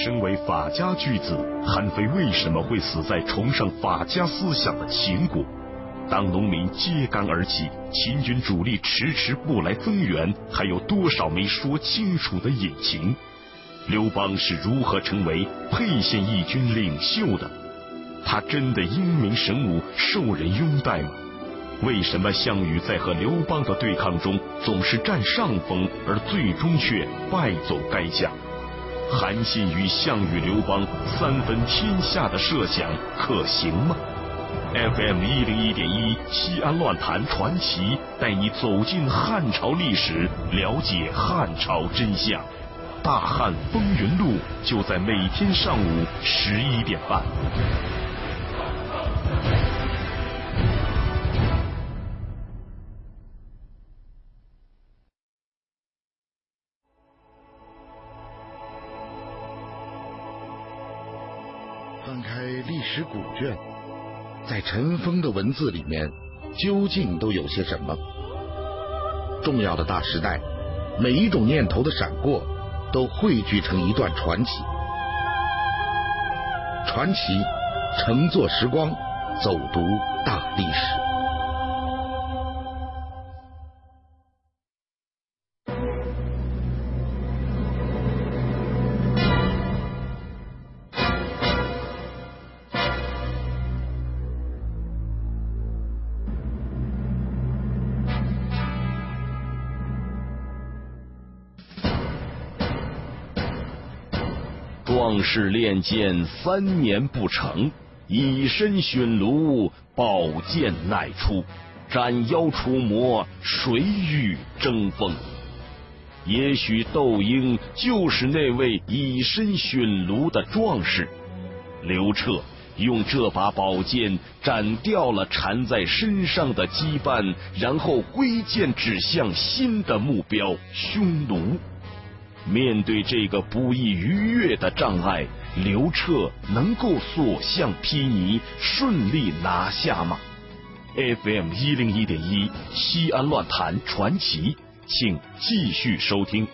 身为法家巨子，韩非为什么会死在崇尚法家思想的秦国？当农民揭竿而起，秦军主力迟迟不来增援，还有多少没说清楚的隐情？刘邦是如何成为沛县义军领袖的？他真的英明神武，受人拥戴吗？为什么项羽在和刘邦的对抗中总是占上风，而最终却败走该下？韩信与项羽、刘邦三分天下的设想可行吗？ FM 101.1西安乱谈传奇，带你走进汉朝历史，了解汉朝真相。大汉风云录就在每天上午11点半。 翻开历史古卷，在尘封的文字里面，究竟都有些什么？重要的大时代，每一种念头的闪过，都汇聚成一段传奇。传奇乘坐时光，走读大历史。 壮士练剑3年不成，以身驯卢，宝剑乃出。斩妖除魔，谁与争锋？也许窦婴就是那位以身驯卢的壮士。刘彻用这把宝剑斩掉了缠在身上的羁绊，然后挥剑指向新的目标——匈奴。面对这个不易逾越的障碍，刘彻能够所向披靡，顺利拿下吗？ FM 101.1西安乱谈传奇，请继续收听。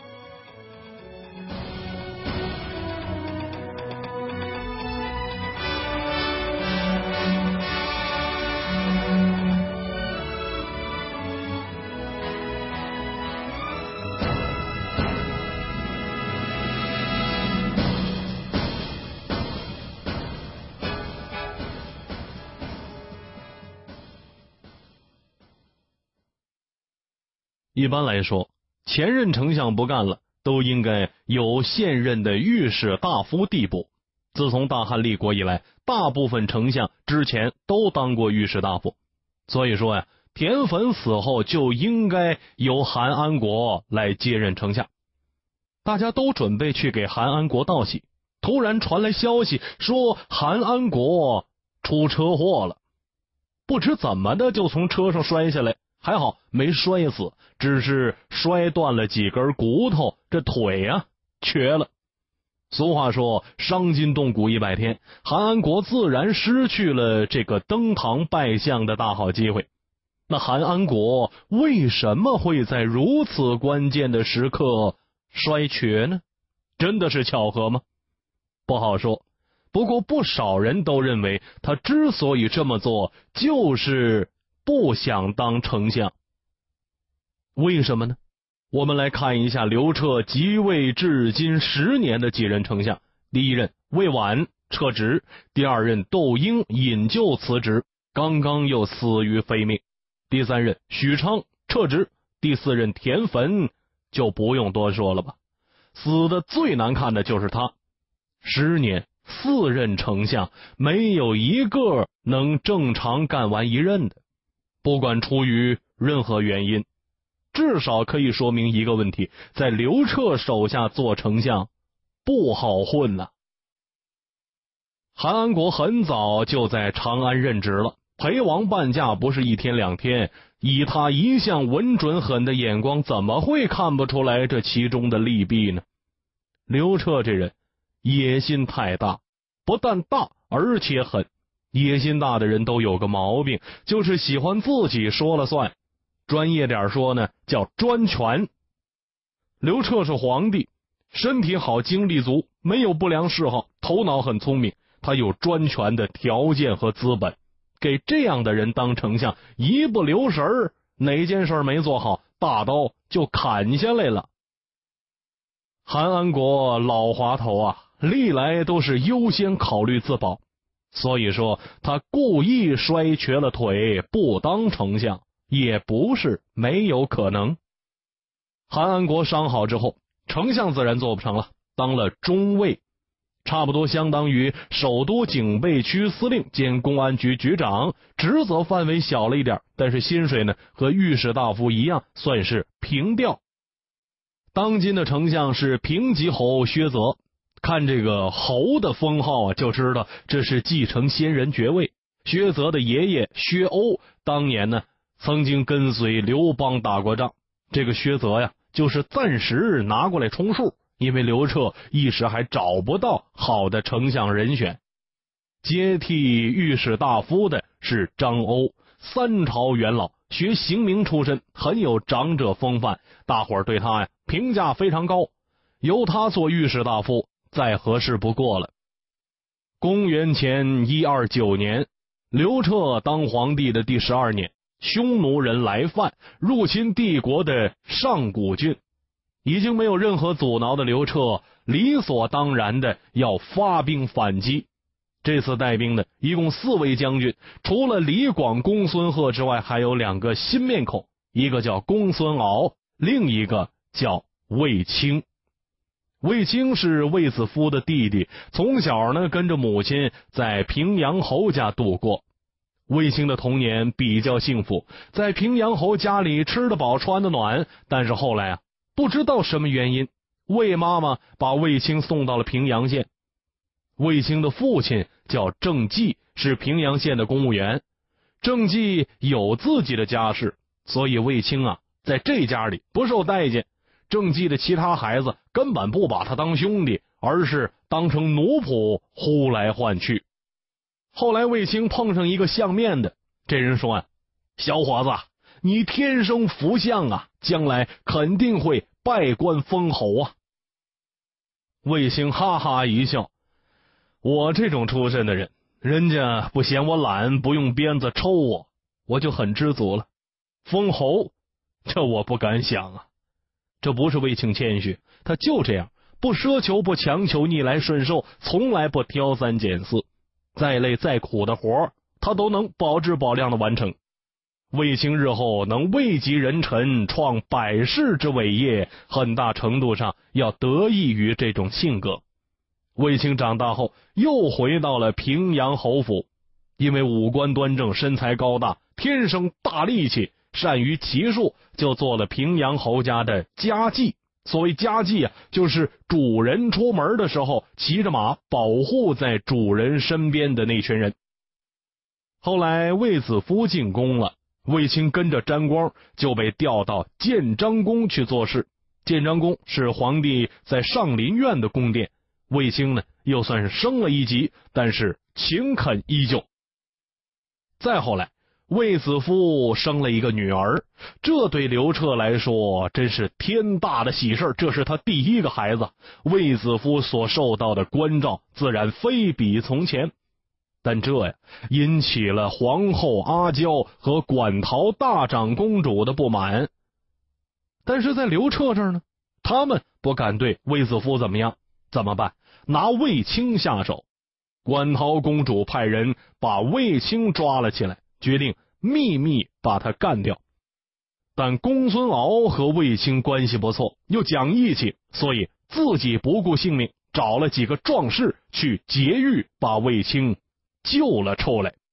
一般来说，前任丞相不干了，都应该有现任的御史大夫递补。自从大汉立国以来，大部分丞相之前都当过御史大夫，所以说呀，田汾死后就应该由韩安国来接任丞相。大家都准备去给韩安国道喜，突然传来消息说韩安国出车祸了，不知怎么的就从车上摔下来，还好没摔死，只是摔断了几根骨头，这腿啊瘸了。俗话说伤筋动骨100天，韩安国自然失去了这个登堂拜相的大好机会。那韩安国为什么会在如此关键的时刻摔瘸呢？真的是巧合吗？不好说。不过不少人都认为他之所以这么做，就是不想当丞相。为什么呢？我们来看一下刘彻即位至今10年的几任丞相。第一任魏绾撤职，第二任窦婴引咎辞职，刚刚又死于非命。第三任许昌撤职，第四任田汾就不用多说了吧，死的最难看的就是他。10年4任丞相，没有一个能正常干完一任的。不管出于任何原因，至少可以说明一个问题，在刘彻手下做丞相不好混呐。韩安国很早就在长安任职了，陪王伴驾不是1天2天，以他一向稳准狠的眼光，怎么会看不出来这其中的利弊呢？刘彻这人野心太大，不但大而且狠。野心大的人都有个毛病，就是喜欢自己说了算，专业点说呢，叫专权。刘彻是皇帝，身体好精力足， 没有不良嗜好，头脑很聪明，他有专权的条件和资本。给这样的人当丞相，一不留神儿，哪件事没做好，大刀就砍下来了。韩安国老滑头啊，历来都是优先考虑自保，所以说他故意摔瘸了腿不当丞相，也不是没有可能。韩安国伤好之后，丞相自然做不成了，当了中尉，差不多相当于首都警备区司令兼公安局局长，职责范围小了一点，但是薪水呢和御史大夫一样，算是平调。当今的丞相是平吉侯薛泽，看这个侯的封号啊，就知道这是继承先人爵位。薛泽的爷爷薛欧当年呢曾经跟随刘邦打过仗，这个薛泽呀就是暂时拿过来充数，因为刘彻一时还找不到好的丞相人选。接替御史大夫的是张欧，三朝元老，学刑名出身，很有长者风范，大伙儿对他呀评价非常高，由他做御史大夫再合适不过了。公元前129年，刘彻当皇帝的第12年，匈奴人来犯，入侵帝国的上古郡，已经没有任何阻挠的刘彻理所当然的要发兵反击。这次带兵的一共4位将军，除了李广、公孙贺之外，还有2个新面孔，一个叫公孙敖，另一个叫卫青。卫青是卫子夫的弟弟，从小呢跟着母亲在平阳侯家度过。卫青的童年比较幸福，在平阳侯家里吃得饱穿得暖，但是后来啊，不知道什么原因，卫妈妈把卫青送到了平阳县。卫青的父亲叫郑季，是平阳县的公务员。郑季有自己的家室，所以卫青啊在这家里不受待见。郑季的其他孩子根本不把他当兄弟，而是当成奴仆呼来唤去。后来卫青碰上一个相面的，这人说啊，小伙子，你天生福相啊，将来肯定会拜官封侯啊。卫青哈哈一笑，我这种出身的人，人家不嫌我懒，不用鞭子抽我，我就很知足了。封侯，这我不敢想啊。这不是卫青谦虚，他就这样，不奢求，不强求，逆来顺受，从来不挑三拣四，再累再苦的活他都能保质保量的完成。卫青日后能位极人臣，创百世之伟业，很大程度上要得益于这种性格。卫青长大后又回到了平阳侯府，因为五官端正，身材高大，天生大力气，善于骑术，就做了平阳侯家的家妓。所谓家妓啊，就是主人出门的时候骑着马保护在主人身边的那群人。后来卫子夫进宫了，卫青跟着沾光，就被调到建章宫去做事。建章宫是皇帝在上林苑的宫殿，卫青呢又算是升了一级，但是勤恳依旧。再后来卫子夫生了一个女儿，这对刘彻来说真是天大的喜事，这是他第一个孩子。卫子夫所受到的关照自然非比从前，但这呀引起了皇后阿娇和馆陶大长公主的不满。但是在刘彻这儿呢，他们不敢对卫子夫怎么样，怎么办？拿卫青下手。馆陶公主派人把卫青抓了起来，决定秘密把他干掉。但公孙敖和卫青关系不错，又讲义气，所以自己不顾性命，找了几个壮士去劫狱，把卫青救了出来。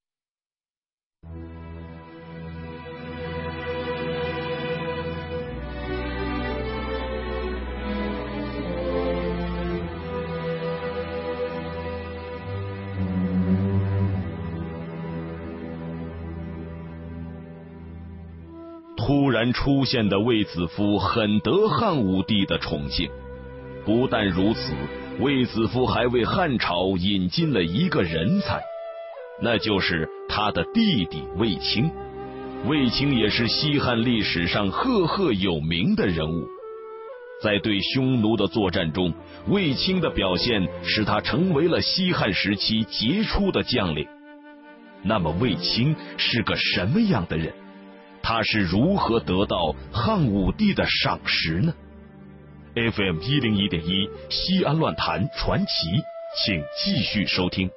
突然出现的卫子夫很得汉武帝的宠幸，不但如此，卫子夫还为汉朝引进了一个人才，那就是他的弟弟卫青。卫青也是西汉历史上赫赫有名的人物。 在对匈奴的作战中，卫青的表现使他成为了西汉时期杰出的将领。那么卫青是个什么样的人？他是如何得到汉武帝的赏识呢？ FM 101.1西安乱谈传奇，请继续收听。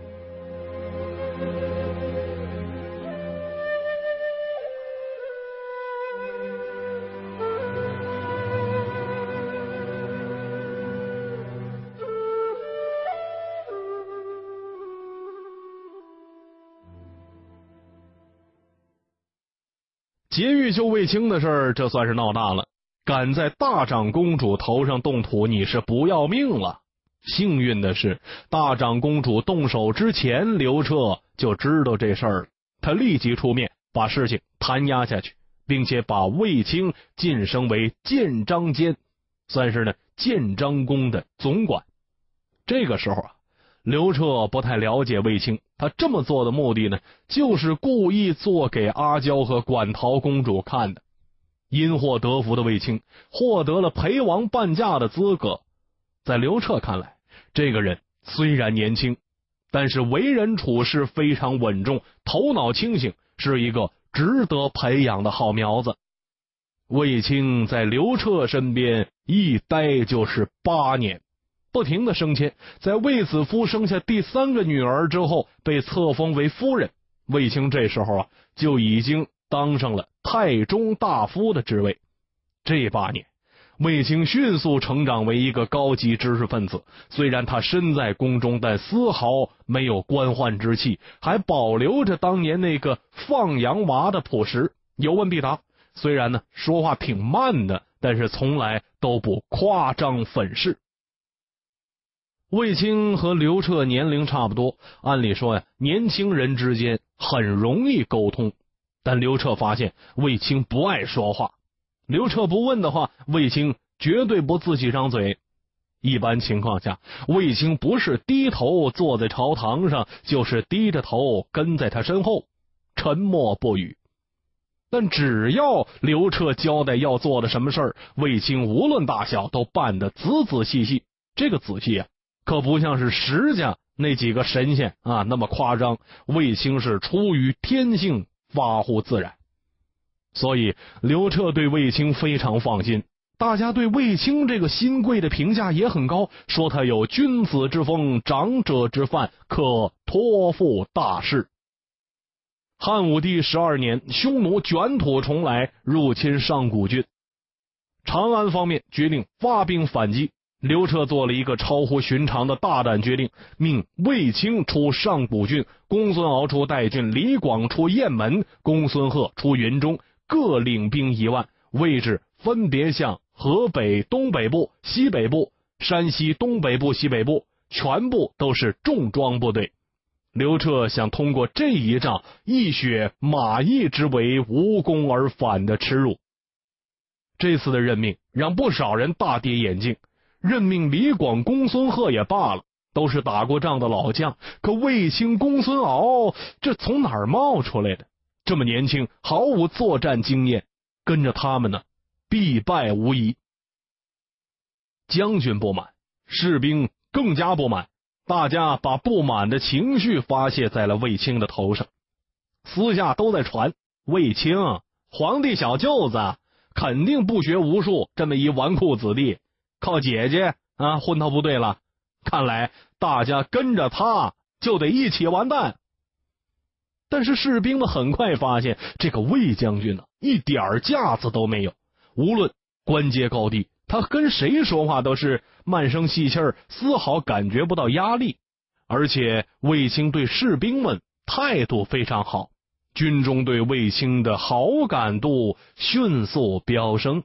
劫狱救卫青的事儿，这算是闹大了。敢在大长公主头上动土，你是不要命了。幸运的是，大长公主动手之前，刘彻就知道这事儿了。他立即出面把事情弹压下去，并且把卫青晋升为建章监，算是呢建章宫的总管。这个时候啊，刘彻不太了解卫青，他这么做的目的呢，就是故意做给阿娇和馆陶公主看的。因祸得福的卫青获得了陪王伴驾的资格。在刘彻看来，这个人虽然年轻，但是为人处事非常稳重，头脑清醒，是一个值得培养的好苗子。卫青在刘彻身边一待就是8年，不停的升迁，在卫子夫生下第3个女儿之后，被册封为夫人。卫青这时候啊，就已经当上了太中大夫的职位。这8年，卫青迅速成长为一个高级知识分子。虽然他身在宫中，但丝毫没有官宦之气，还保留着当年那个放羊娃的朴实，有问必答。虽然呢说话挺慢的，但是从来都不夸张粉饰。卫青和刘彻年龄差不多，按理说呀，年轻人之间很容易沟通。但刘彻发现卫青不爱说话，刘彻不问的话，卫青绝对不自己张嘴。一般情况下，卫青不是低头坐在朝堂上，就是低着头跟在他身后，沉默不语。但只要刘彻交代要做的什么事儿，卫青无论大小都办得仔仔细细。这个仔细啊，可不像是石家那几个神仙啊那么夸张，卫青是出于天性，发乎自然。所以刘彻对卫青非常放心，大家对卫青这个新贵的评价也很高，说他有君子之风，长者之范，可托付大事。汉武帝12年，匈奴卷土重来，入侵上古郡。长安方面决定发兵反击，刘彻做了一个超乎寻常的大胆决定，命卫青出上古郡，公孙敖出代郡，李广出雁门，公孙贺出云中，各领兵1万，位置分别向河北东北部、西北部、山西东北部、西北部，全部都是重装部队。刘彻想通过这一仗一雪马邑之为无功而返的耻辱。这次的任命让不少人大跌眼镜，任命李广、公孙贺也罢了，都是打过仗的老将，可卫青、公孙敖这从哪儿冒出来的？这么年轻，毫无作战经验，跟着他们呢，必败无疑。将军不满，士兵更加不满，大家把不满的情绪发泄在了卫青的头上。私下都在传，卫青皇帝小舅子，肯定不学无术，这么一纨绔子弟，靠姐姐啊混到部队了，看来大家跟着他就得一起完蛋。但是士兵们很快发现，这个卫将军呢，一点架子都没有，无论官阶高低，他跟谁说话都是慢声细气儿，丝毫感觉不到压力。而且卫青对士兵们态度非常好，军中对卫青的好感度迅速飙升。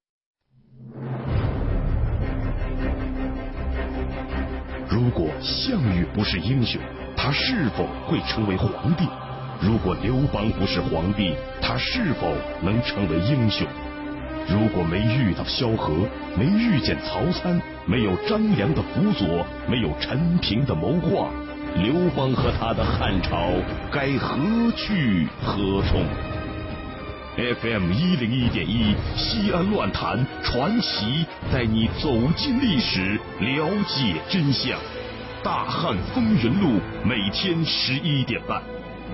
如果项羽不是英雄，他是否会成为皇帝？如果刘邦不是皇帝，他是否能成为英雄？如果没遇到萧何，没遇见曹参，没有张良的辅佐，没有陈平的谋划，刘邦和他的汉朝该何去何从？ FM101.1西安乱谈传奇，带你走进历史，了解真相。大汉风云录，每天11点半。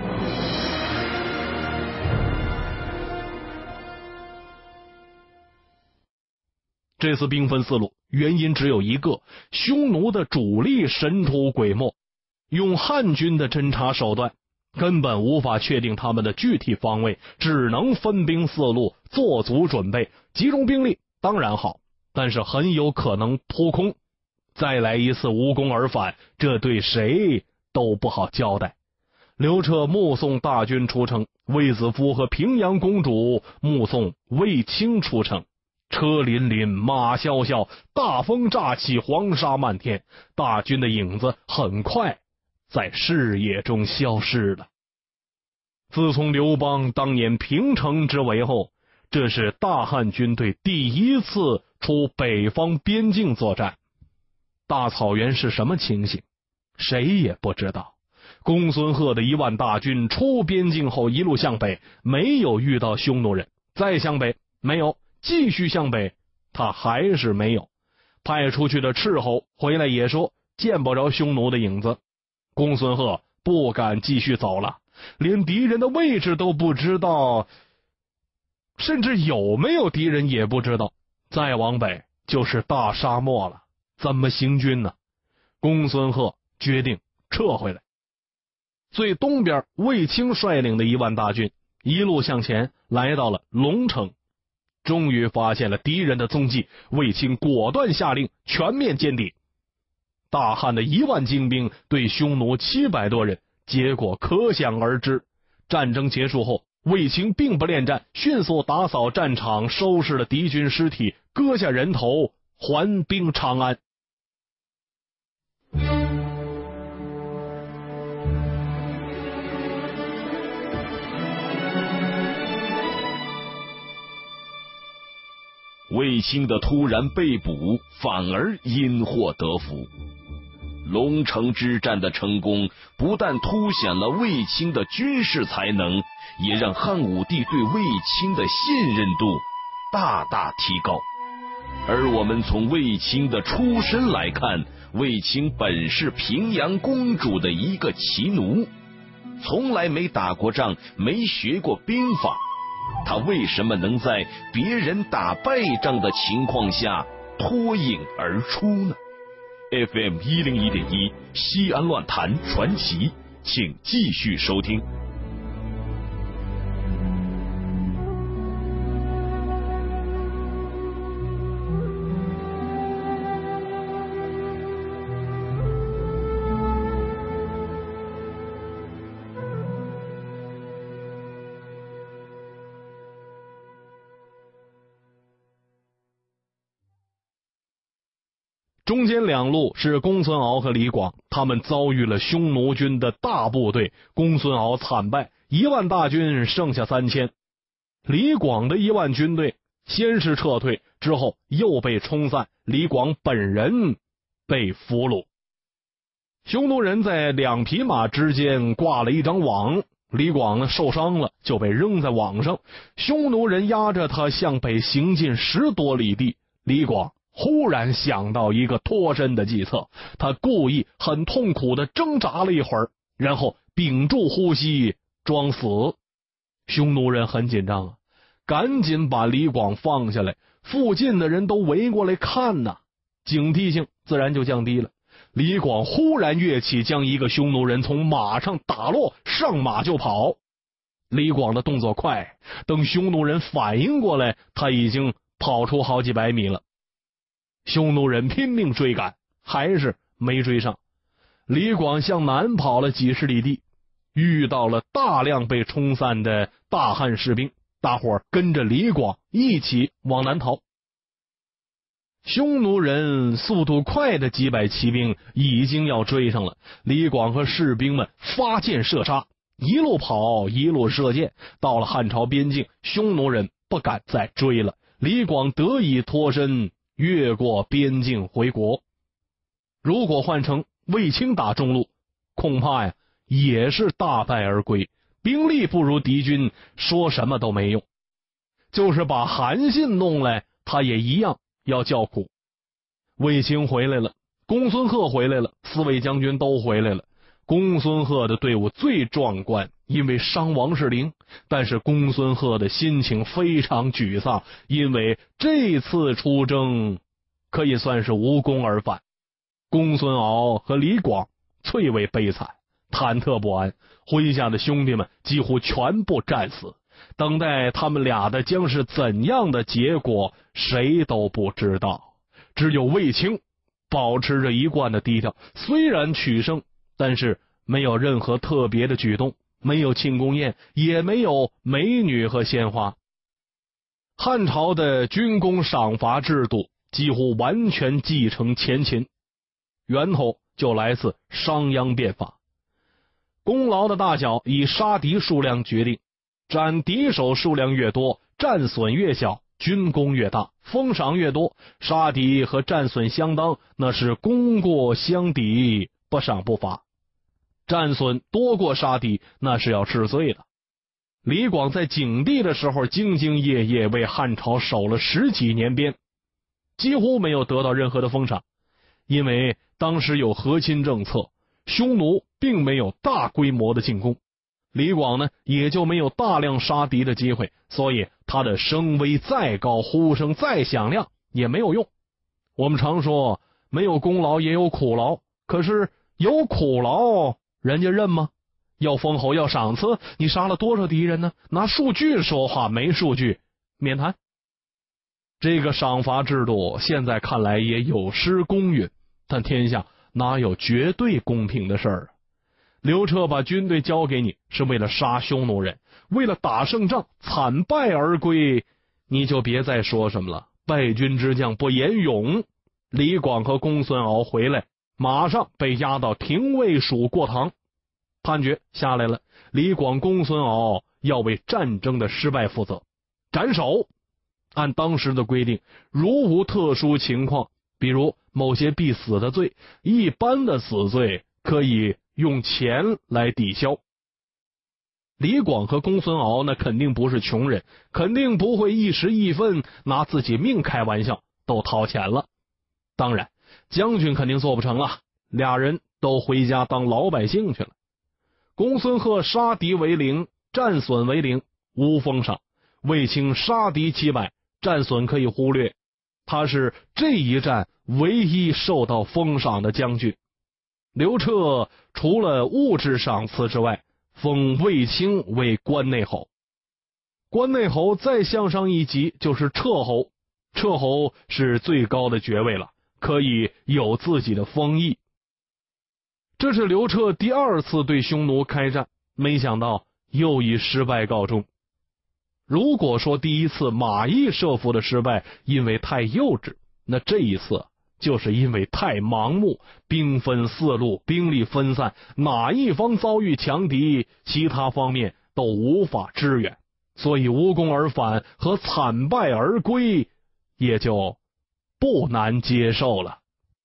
这次兵分4路，原因只有一个：匈奴的主力神出鬼没，用汉军的侦察手段根本无法确定他们的具体方位，只能分兵4路，做足准备。集中兵力当然好，但是很有可能扑空，再来一次无功而返，这对谁都不好交代。刘彻目送大军出城，卫子夫和平阳公主目送卫青出城。车辚辚，马萧萧，大风乍起，黄沙漫天，大军的影子很快在视野中消失了。自从刘邦当年平城之围后，这是大汉军队第一次出北方边境作战。大草原是什么情形，谁也不知道。公孙贺的1万大军出边境后，一路向北，没有遇到匈奴人，再向北没有，继续向北，他还是没有。派出去的斥候回来也说见不着匈奴的影子。公孙贺不敢继续走了，连敌人的位置都不知道，甚至有没有敌人也不知道。再往北就是大沙漠了，怎么行军呢？公孙贺决定撤回来。最东边卫青率领的1万大军一路向前，来到了龙城，终于发现了敌人的踪迹。卫青果断下令全面歼敌。大汉的1万精兵对匈奴700多人，结果可想而知。战争结束后，卫青并不恋战，迅速打扫战场，收拾了敌军尸体，割下人头，还兵长安。 卫青的突然被捕，反而因祸得福。龙城之战的成功，不但凸显了卫青的军事才能，也让汉武帝对卫青的信任度大大提高。而我们从卫青的出身来看，卫青本是平阳公主的一个骑奴，从来没打过仗，没学过兵法。他为什么能在别人打败仗的情况下脱颖而出呢？ FM101.1 西安乱谈传奇，请继续收听。中间2路是公孙敖和李广，他们遭遇了匈奴军的大部队，公孙敖惨败，1万大军剩下3000。李广的1万军队先是撤退，之后又被冲散，李广本人被俘虏。匈奴人在2匹马之间挂了一张网，李广受伤了，就被扔在网上。匈奴人压着他向北行进10多里地，李广忽然想到一个脱身的计策，他故意很痛苦地挣扎了一会儿，然后屏住呼吸装死。匈奴人很紧张啊，赶紧把李广放下来，附近的人都围过来看呐，警惕性自然就降低了。李广忽然跃起，将一个匈奴人从马上打落，上马就跑。李广的动作快，等匈奴人反应过来，他已经跑出好几百米了。匈奴人拼命追赶，还是没追上。李广向南跑了几十里地，遇到了大量被冲散的大汉士兵，大伙儿跟着李广一起往南逃。匈奴人速度快的几百骑兵已经要追上了，李广和士兵们发箭射杀，一路跑一路射箭。到了汉朝边境，匈奴人不敢再追了，李广得以脱身，越过边境回国。如果换成卫青打中路，恐怕也是大败而归，兵力不如敌军，说什么都没用。 就是把韩信弄来，他也一样要叫苦。卫青回来了，公孙贺回来了，四位将军都回来了。公孙贺的队伍最壮观，因为伤王士陵，但是公孙贺的心情非常沮丧，因为这次出征可以算是无功而返。公孙敖和李广最为悲惨，忐忑不安，麾下的兄弟们几乎全部战死，等待他们俩的将是怎样的结果，谁都不知道。只有卫青保持着一贯的低调，虽然取胜，但是没有任何特别的举动，没有庆功宴，也没有美女和鲜花。汉朝的军功赏罚制度几乎完全继承前秦，源头就来自商鞅变法。功劳的大小以杀敌数量决定，斩敌手数量越多，战损越小，军功越大，封赏越多。杀敌和战损相当，那是功过相抵，不赏不罚。战损多过杀敌，那是要治罪的。李广在景帝的时候兢兢业业为汉朝守了10几年边，几乎没有得到任何的封赏，因为当时有和亲政策，匈奴并没有大规模的进攻，李广呢也就没有大量杀敌的机会，所以他的声威再高，呼声再响亮也没有用。我们常说没有功劳也有苦劳，可是有苦劳人家认吗？要封侯要赏赐，你杀了多少敌人呢？拿数据说话，没数据免谈。这个赏罚制度现在看来也有失公允，但天下哪有绝对公平的事儿啊？刘彻把军队交给你是为了杀匈奴人，为了打胜仗惨败而归，你就别再说什么了，败军之将不言勇。李广和公孙敖回来，马上被押到廷尉署过堂，判决下来了，李广、公孙敖要为战争的失败负责，斩首。按当时的规定，如无特殊情况，比如某些必死的罪，一般的死罪可以用钱来抵消。李广和公孙敖那肯定不是穷人，肯定不会一时义愤拿自己命开玩笑，都掏钱了。当然将军肯定做不成了，俩人都回家当老百姓去了。公孙贺杀敌为0，战损为0，无封赏。卫青杀敌700，战损可以忽略，他是这一战唯一受到封赏的将军。刘彻除了物质赏赐之外，封卫青为关内侯。关内侯再向上一级就是彻侯，彻侯是最高的爵位了，可以有自己的封邑。这是刘彻第2次对匈奴开战，没想到又以失败告终。如果说第1次马邑设伏的失败因为太幼稚，那这一次就是因为太盲目，兵分4路，兵力分散，哪一方遭遇强敌，其他方面都无法支援，所以无功而返和惨败而归也就不难接受了。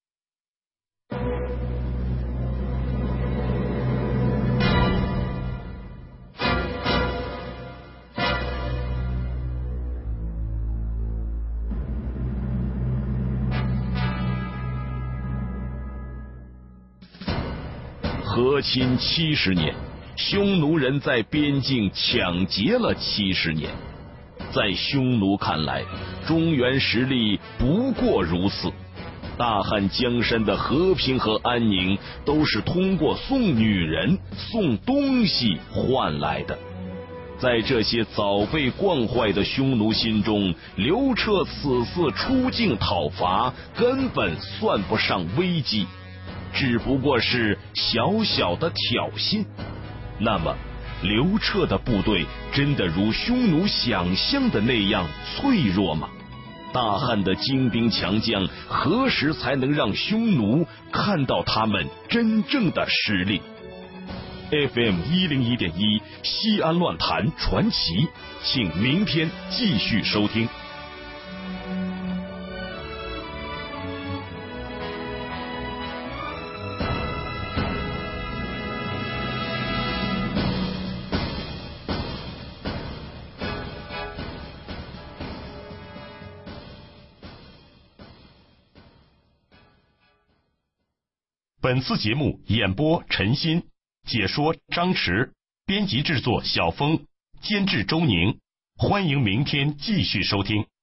和亲70年，匈奴人在边境抢劫了70年。在匈奴看来，中原实力不过如此。大汉江山的和平和安宁，都是通过送女人、送东西换来的。在这些早被惯坏的匈奴心中，刘彻此次出境讨伐，根本算不上危机，只不过是小小的挑衅。那么刘彻的部队真的如匈奴想象的那样脆弱吗？大汉的精兵强将何时才能让匈奴看到他们真正的实力？ FM 101.1西安乱谈传奇，请明天继续收听。 本次节目演播陈鑫，解说张弛，编辑制作小峰，监制周宁。欢迎明天继续收听。